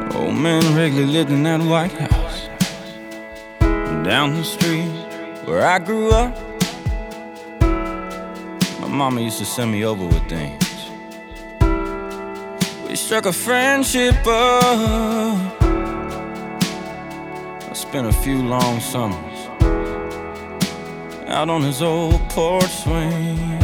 Old man Wrigley lived in that White House down the street where I grew up. My mama used to send me over with things. We struck a friendship up. I spent a few long summers out on his old porch swing.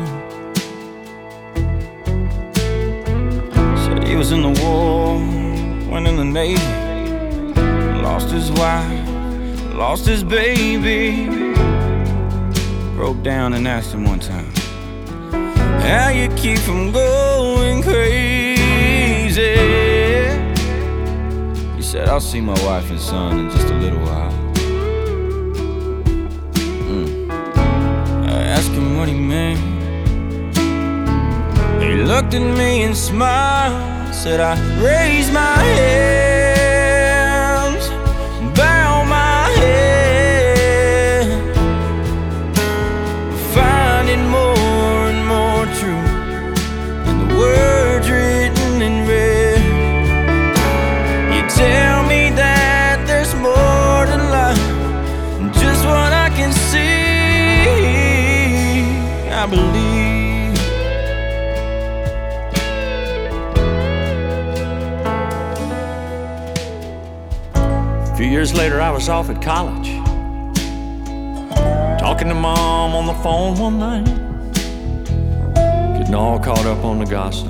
Said he was in the war, went in the Navy, lost his wife, lost his baby. Broke down and asked him one time, how you keep from going crazy? He said, I'll see my wife and son in just a little while. I asked him what he meant. He looked at me and smiled, said, I raise my hands, bow my head, finding more and more truth in the words written in red. You tell me that there's more to life than just what I can see. I believe. A few years later, I was off at college, talking to Mom on the phone one night, getting all caught up on the gossip,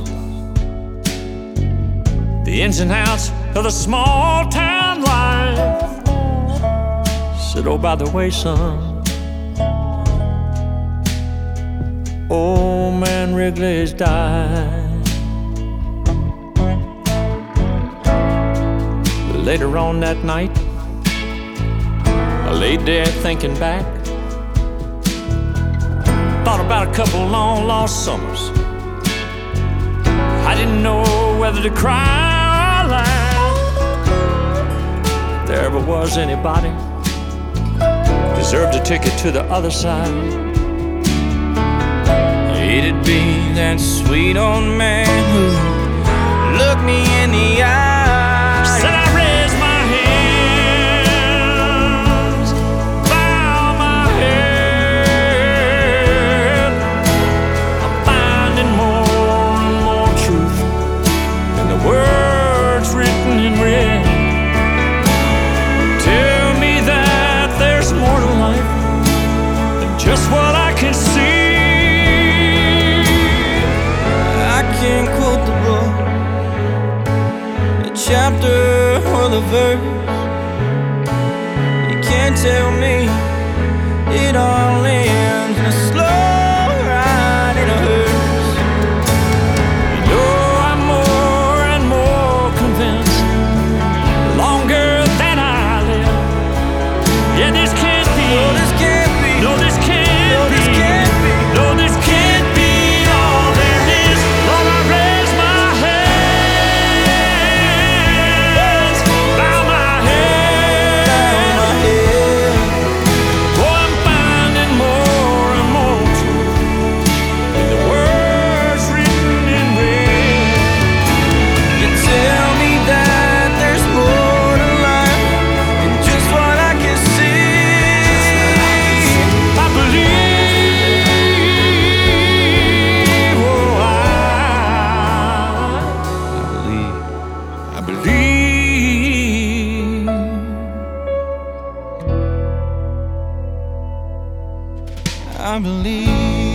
the ins and outs of the small town life. Said, oh, by the way, son, old man Wrigley's died. Later on that night, I laid there thinking back, thought about a couple long lost summers. I didn't know whether to cry or laugh. If there ever was anybody deserved a ticket to the other side, It'd be that sweet old man who looked me in the eye. said, I raise my hands, bow my head. I'm finding more and more truth in the words written in red. Tell me that there's more to life than just what I can see. I can't quote the book, the chapter or the verse. You can't tell me it all ends in a slow ride in a hearse. You know I'm more and more convinced, the longer that I live. Yeah, this can't be. No, this can't be. No, this can't No, be. this can't be. No, this can't be all there is. Lord, I raise my hands, bow my head. Oh, I'm finding more and more truth in the words written in red. You tell me that there's more to life than just what I can see. I believe, oh, I believe. I believe.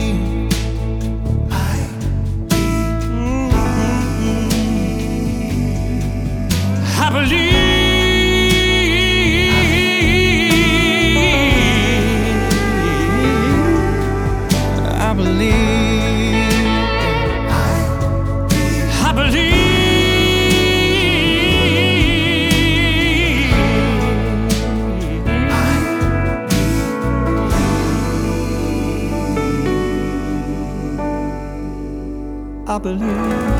I believe. I believe. I believe. I believe.